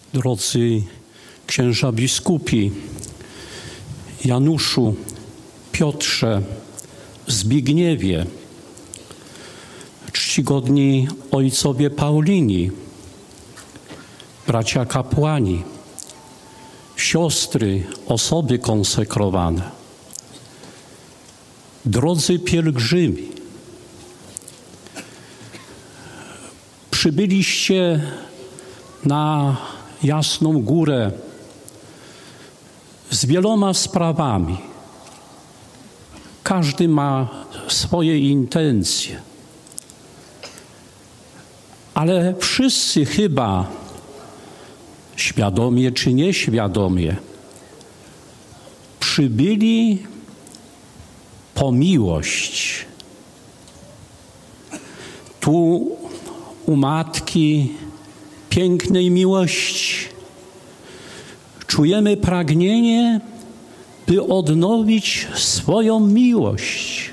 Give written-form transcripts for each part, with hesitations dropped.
Drodzy księża biskupi, Januszu, Piotrze, Zbigniewie, czcigodni ojcowie Paulini, bracia kapłani, siostry, osoby konsekrowane, drodzy pielgrzymi, przybyliście na Jasną Górę z wieloma sprawami. Każdy ma swoje intencje, ale wszyscy chyba, świadomie czy nieświadomie, przybyli po miłość. Tu u Matki pięknej miłości czujemy pragnienie, by odnowić swoją miłość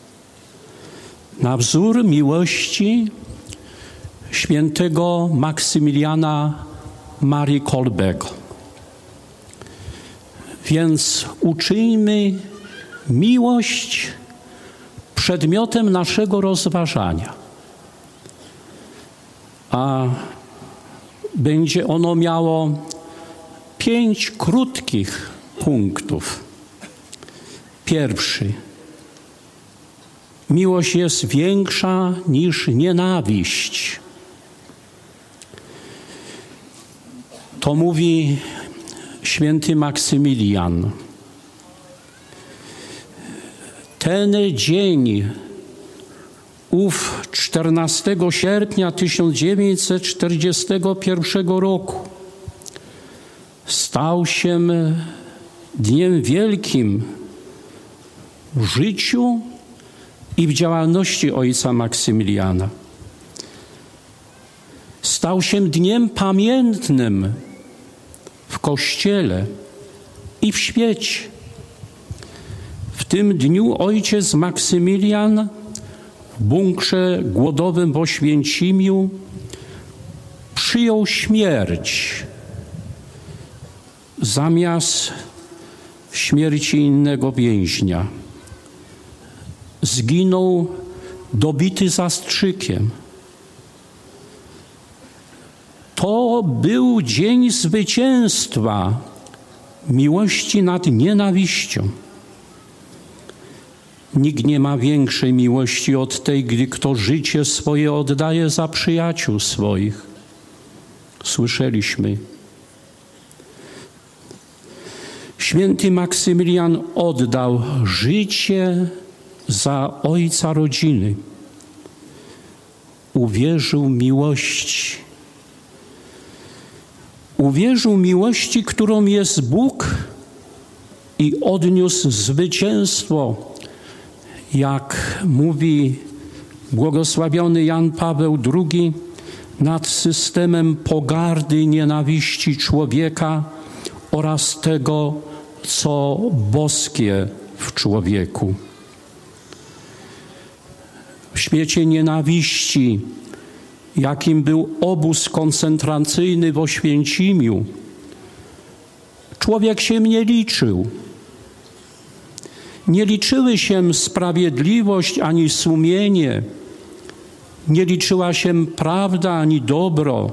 na wzór miłości świętego Maksymiliana Marii Kolbego. Więc uczyńmy miłość przedmiotem naszego rozważania. A będzie ono miało 5 krótkich punktów. Pierwszy. Miłość jest większa niż nienawiść. To mówi święty Maksymilian. Ten dzień, ów 14 sierpnia 1941 roku, stał się dniem wielkim w życiu i w działalności ojca Maksymiliana. Stał się dniem pamiętnym w Kościele i w świecie. W tym dniu ojciec Maksymilian w bunkrze głodowym w Oświęcimiu przyjął śmierć zamiast śmierci innego więźnia. Zginął dobity zastrzykiem. To był dzień zwycięstwa miłości nad nienawiścią. Nikt nie ma większej miłości od tej, gdy kto życie swoje oddaje za przyjaciół swoich. Słyszeliśmy. Święty Maksymilian oddał życie za ojca rodziny. Uwierzył miłości. Uwierzył miłości, którą jest Bóg i odniósł zwycięstwo, jak mówi błogosławiony Jan Paweł II, nad systemem pogardy i nienawiści człowieka oraz tego, co boskie w człowieku. W świecie nienawiści, jakim był obóz koncentracyjny w Oświęcimiu, człowiek się nie liczył. Nie liczyły się sprawiedliwość ani sumienie, nie liczyła się prawda ani dobro.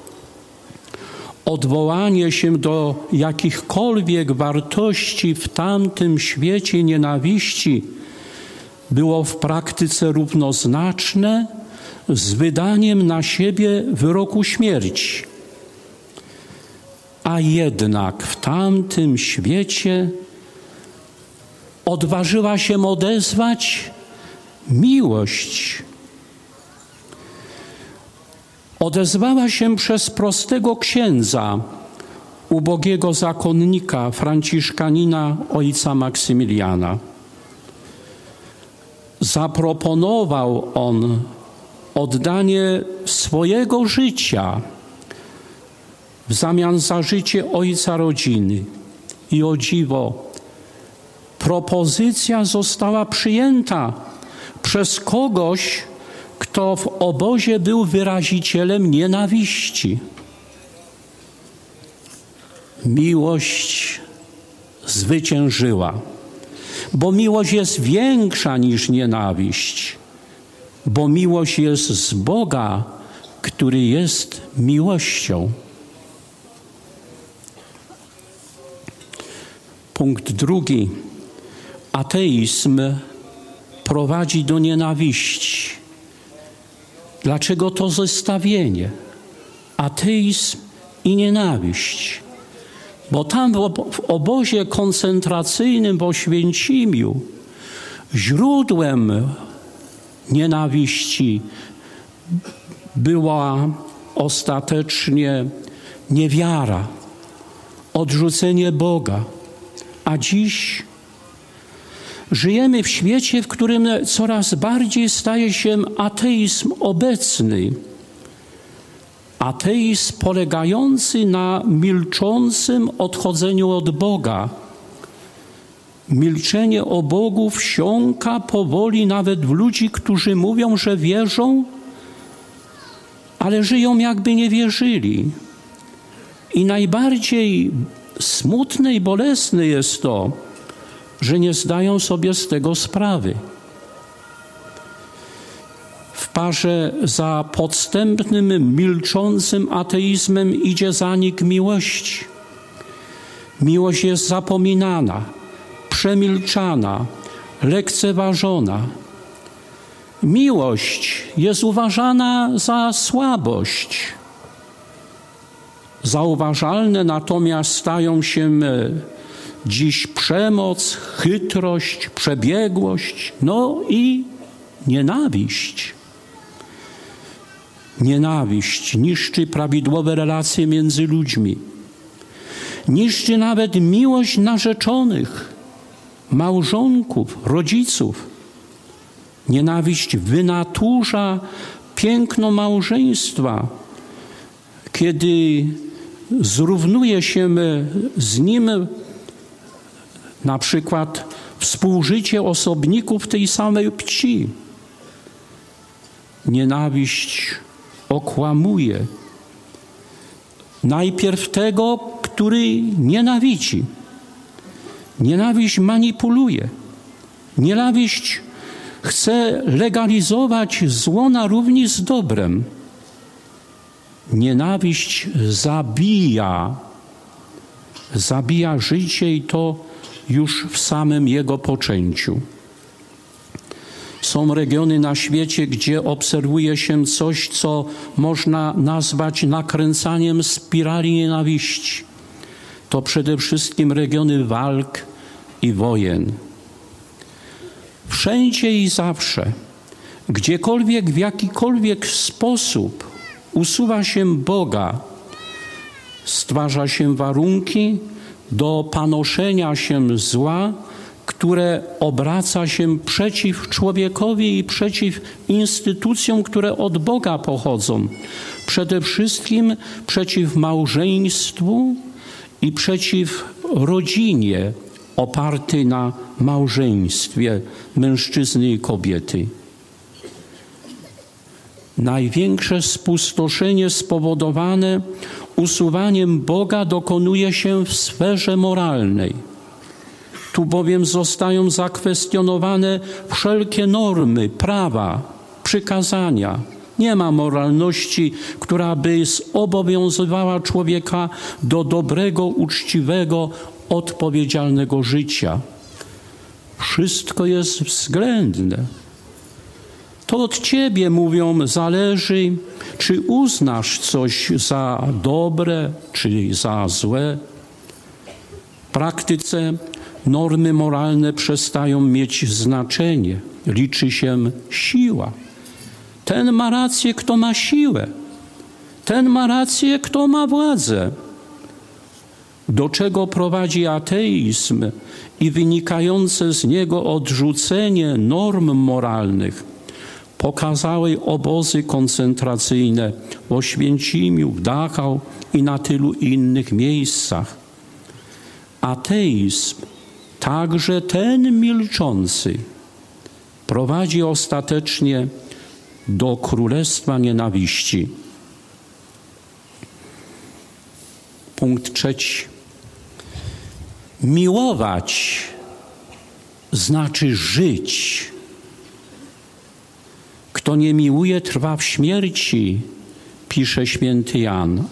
Odwołanie się do jakichkolwiek wartości w tamtym świecie nienawiści było w praktyce równoznaczne z wydaniem na siebie wyroku śmierci. A jednak w tamtym świecie odważyła się odezwać miłość. Odezwała się przez prostego księdza, ubogiego zakonnika, franciszkanina ojca Maksymiliana. Zaproponował on oddanie swojego życia w zamian za życie ojca rodziny. I o dziwo, propozycja została przyjęta przez kogoś, kto w obozie był wyrazicielem nienawiści. miłość zwyciężyła, bo miłość jest większa niż nienawiść, bo miłość jest z Boga, który jest miłością. Punkt drugi. Ateizm prowadzi do nienawiści. Dlaczego to zestawienie? Ateizm i nienawiść. Bo tam w obozie koncentracyjnym w Oświęcimiu źródłem nienawiści była ostatecznie niewiara, odrzucenie Boga. A dziś żyjemy w świecie, w którym coraz bardziej staje się ateizm obecny. Ateizm polegający na milczącym odchodzeniu od Boga. Milczenie o Bogu wsiąka powoli nawet w ludzi, którzy mówią, że wierzą, ale żyją jakby nie wierzyli. I najbardziej smutne i bolesne jest to, że nie zdają sobie z tego sprawy. W parze za podstępnym, milczącym ateizmem idzie zanik miłości. Miłość jest zapominana, przemilczana, lekceważona. Miłość jest uważana za słabość. Zauważalne natomiast stają się dziś przemoc, chytrość, przebiegłość, no i nienawiść. Nienawiść niszczy prawidłowe relacje między ludźmi. Niszczy nawet miłość narzeczonych, małżonków, rodziców. Nienawiść wynaturza piękno małżeństwa, kiedy zrównuje się z nim na przykład współżycie osobników tej samej płci. Nienawiść okłamuje. Najpierw tego, który nienawidzi. Nienawiść manipuluje. Nienawiść chce legalizować zło na równi z dobrem. Nienawiść zabija życie i to już w samym jego poczęciu. Są regiony na świecie, gdzie obserwuje się coś, co można nazwać nakręcaniem spirali nienawiści. To przede wszystkim regiony walk i wojen. Wszędzie i zawsze, gdziekolwiek, w jakikolwiek sposób usuwa się Boga, stwarza się warunki do panoszenia się zła, które obraca się przeciw człowiekowi i przeciw instytucjom, które od Boga pochodzą. Przede wszystkim przeciw małżeństwu i przeciw rodzinie opartej na małżeństwie mężczyzny i kobiety. Największe spustoszenie spowodowane usuwaniem Boga dokonuje się w sferze moralnej. Tu bowiem zostają zakwestionowane wszelkie normy, prawa, przykazania. Nie ma moralności, która by zobowiązywała człowieka do dobrego, uczciwego, odpowiedzialnego życia. Wszystko jest względne. To od ciebie, mówią, zależy, czy uznasz coś za dobre, czy za złe. W praktyce normy moralne przestają mieć znaczenie. Liczy się siła. Ten ma rację, kto ma siłę. Ten ma rację, kto ma władzę. Do czego prowadzi ateizm i wynikające z niego odrzucenie norm moralnych, pokazały obozy koncentracyjne w Oświęcimiu, w Dachau i na tylu innych miejscach. Ateizm, także ten milczący, prowadzi ostatecznie do królestwa nienawiści. Punkt trzeci. Miłować znaczy żyć. Kto nie miłuje, trwa w śmierci, pisze święty Jan.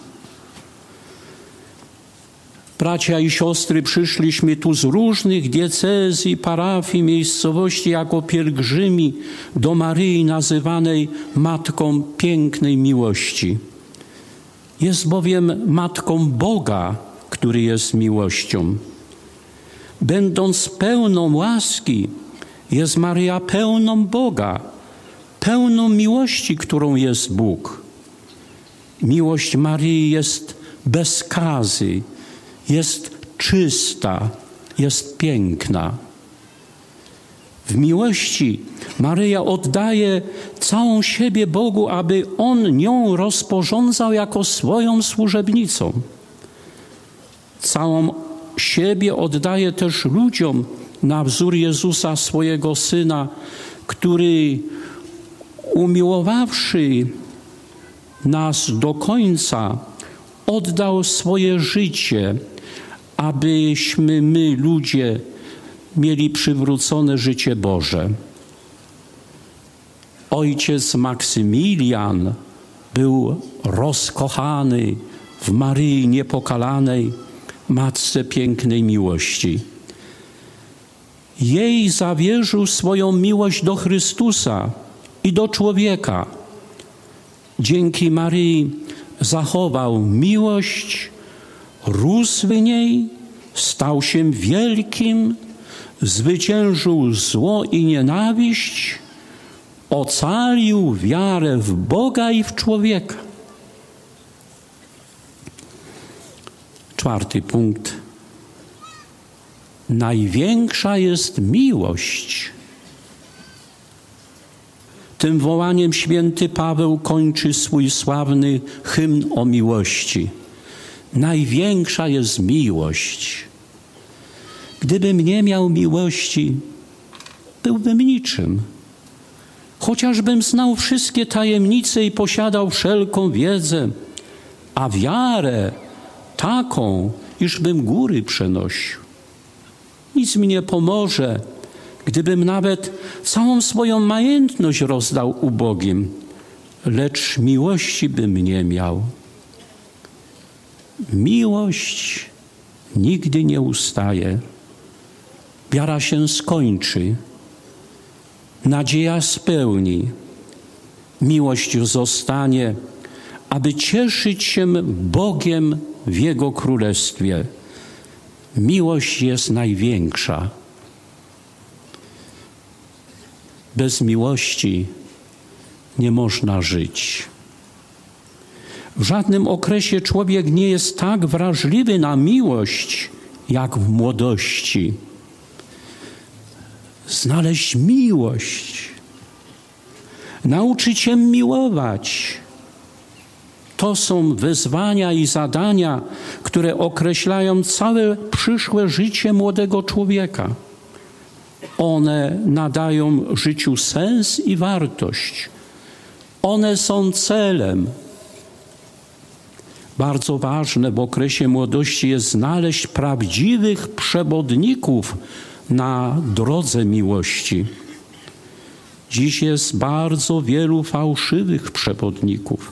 Bracia i siostry, przyszliśmy tu z różnych diecezji, parafii, miejscowości jako pielgrzymi do Maryi nazywanej Matką Pięknej Miłości. Jest bowiem Matką Boga, który jest miłością. Będąc pełną łaski, jest Maryja pełną Boga, pełną miłości, którą jest Bóg. Miłość Maryi jest bez skazy, jest czysta, jest piękna. W miłości Maryja oddaje całą siebie Bogu, aby On nią rozporządzał jako swoją służebnicą. Całą siebie oddaje też ludziom na wzór Jezusa, swojego Syna, który umiłowawszy nas do końca, oddał swoje życie, abyśmy my, ludzie, mieli przywrócone życie Boże. Ojciec Maksymilian był rozkochany w Maryi Niepokalanej, Matce Pięknej Miłości. Jej zawierzył swoją miłość do Chrystusa i do człowieka. Dzięki Maryi zachował miłość, rósł w niej, stał się wielkim, zwyciężył zło i nienawiść, ocalił wiarę w Boga i w człowieka. 4. punkt. Największa jest miłość. Tym wołaniem święty Paweł kończy swój sławny hymn o miłości. Największa jest miłość. Gdybym nie miał miłości, byłbym niczym. Chociażbym znał wszystkie tajemnice i posiadał wszelką wiedzę, a wiarę taką, iżbym góry przenosił. Nic mi nie pomoże, gdybym nawet całą swoją majętność rozdał ubogim, lecz miłości bym nie miał. Miłość nigdy nie ustaje. Wiara się skończy. Nadzieja spełni. Miłość zostanie, aby cieszyć się Bogiem w Jego Królestwie. Miłość jest największa. Bez miłości nie można żyć. W żadnym okresie człowiek nie jest tak wrażliwy na miłość, jak w młodości. Znaleźć miłość, nauczyć się miłować. To są wyzwania i zadania, które określają całe przyszłe życie młodego człowieka. One nadają życiu sens i wartość. One są celem. Bardzo ważne w okresie młodości jest znaleźć prawdziwych przewodników na drodze miłości. Dziś jest bardzo wielu fałszywych przewodników.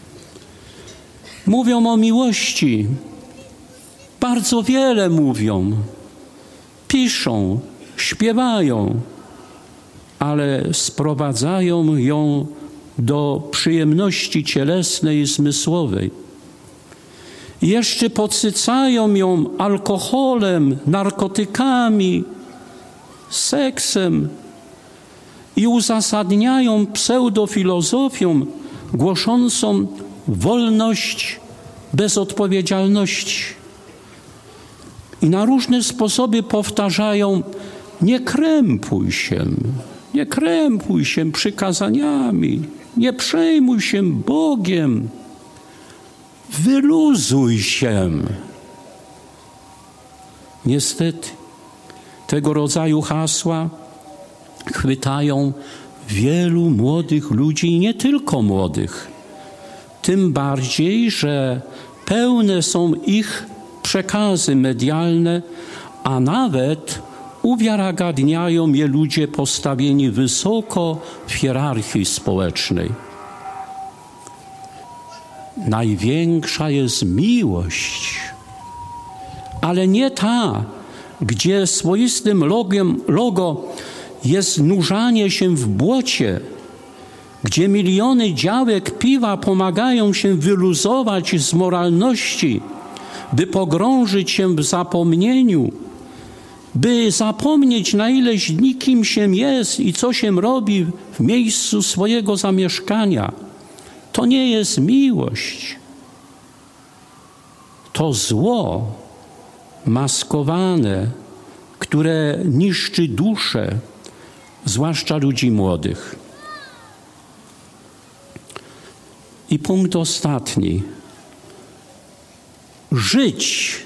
Mówią o miłości, bardzo wiele mówią, piszą, śpiewają, ale sprowadzają ją do przyjemności cielesnej i zmysłowej. Jeszcze podsycają ją alkoholem, narkotykami, seksem i uzasadniają pseudofilozofią głoszącą wolność bez odpowiedzialności. I na różne sposoby powtarzają: nie krępuj się przykazaniami, nie przejmuj się Bogiem, wyluzuj się. Niestety, tego rodzaju hasła chwytają wielu młodych ludzi i nie tylko młodych. Tym bardziej, że pełne są ich przekazy medialne a nawet uwiarygadniają je ludzie postawieni wysoko w hierarchii społecznej. Największa jest miłość, ale nie ta, gdzie swoistym logo jest nurzanie się w błocie, gdzie miliony działek piwa pomagają się wyluzować z moralności, by pogrążyć się w zapomnieniu, by zapomnieć, na ileś dni kim się jest i co się robi w miejscu swojego zamieszkania. To nie jest miłość. To zło maskowane, które niszczy duszę, zwłaszcza ludzi młodych. I punkt ostatni. Żyć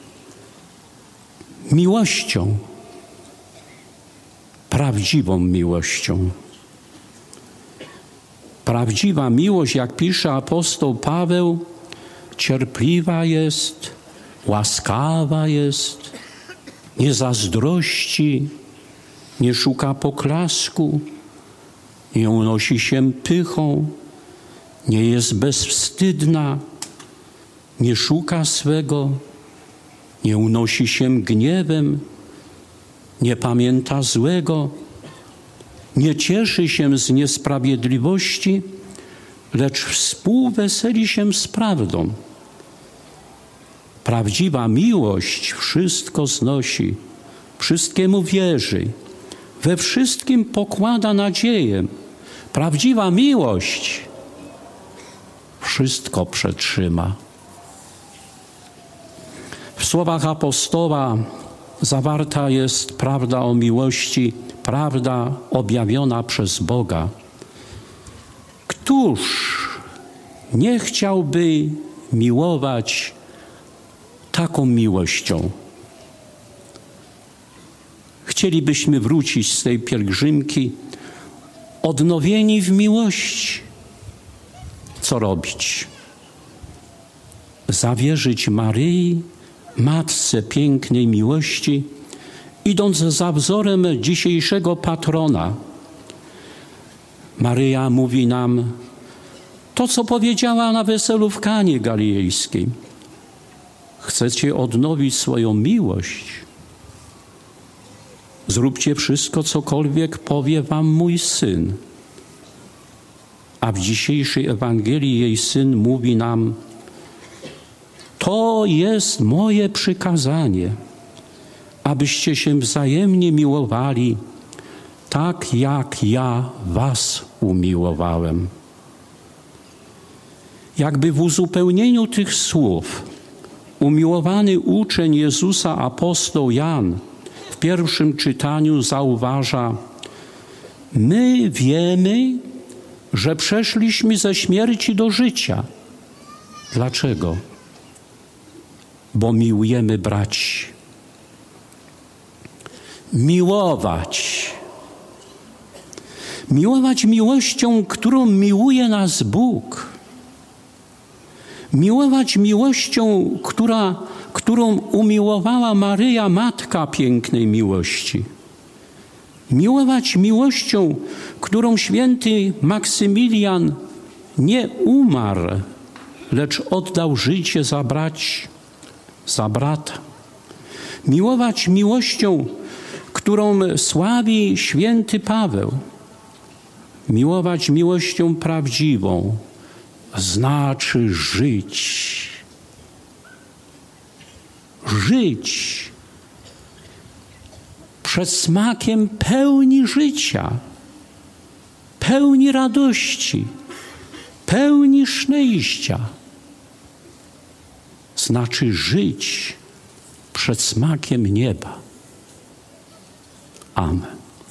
miłością, prawdziwą miłością. Prawdziwa miłość, jak pisze apostoł Paweł, cierpliwa jest, łaskawa jest, nie zazdrości, nie szuka poklasku, nie unosi się pychą, nie jest bezwstydna, nie szuka swego, nie unosi się gniewem, nie pamięta złego, nie cieszy się z niesprawiedliwości, lecz współweseli się z prawdą. Prawdziwa miłość wszystko znosi, wszystkiemu wierzy, we wszystkim pokłada nadzieję. Prawdziwa miłość wszystko przetrzyma. W słowach apostoła zawarta jest prawda o miłości, prawda objawiona przez Boga. Któż nie chciałby miłować taką miłością? Chcielibyśmy wrócić z tej pielgrzymki odnowieni w miłości. Co robić? Zawierzyć Maryi, Matce pięknej miłości, idąc za wzorem dzisiejszego patrona. Maryja mówi nam to, co powiedziała na weselu w Kanie Galilejskiej. Chcecie odnowić swoją miłość? Zróbcie wszystko, cokolwiek powie wam mój syn. A w dzisiejszej Ewangelii jej syn mówi nam: to jest moje przykazanie, abyście się wzajemnie miłowali, tak jak ja was umiłowałem. Jakby w uzupełnieniu tych słów umiłowany uczeń Jezusa apostoł Jan w pierwszym czytaniu zauważa: my wiemy, że przeszliśmy ze śmierci do życia. Dlaczego? Bo miłujemy braci. Miłować. Miłować miłością, którą miłuje nas Bóg. Miłować miłością, którą umiłowała Maryja, Matka pięknej miłości. Miłować miłością, którą święty Maksymilian nie umarł, lecz oddał życie za braci, za brata. Miłować miłością, którą sławi święty Paweł. Miłować miłością prawdziwą znaczy żyć. Żyć przed smakiem pełni życia, pełni radości, pełni szczęścia. Znaczy żyć przed smakiem nieba. Amen.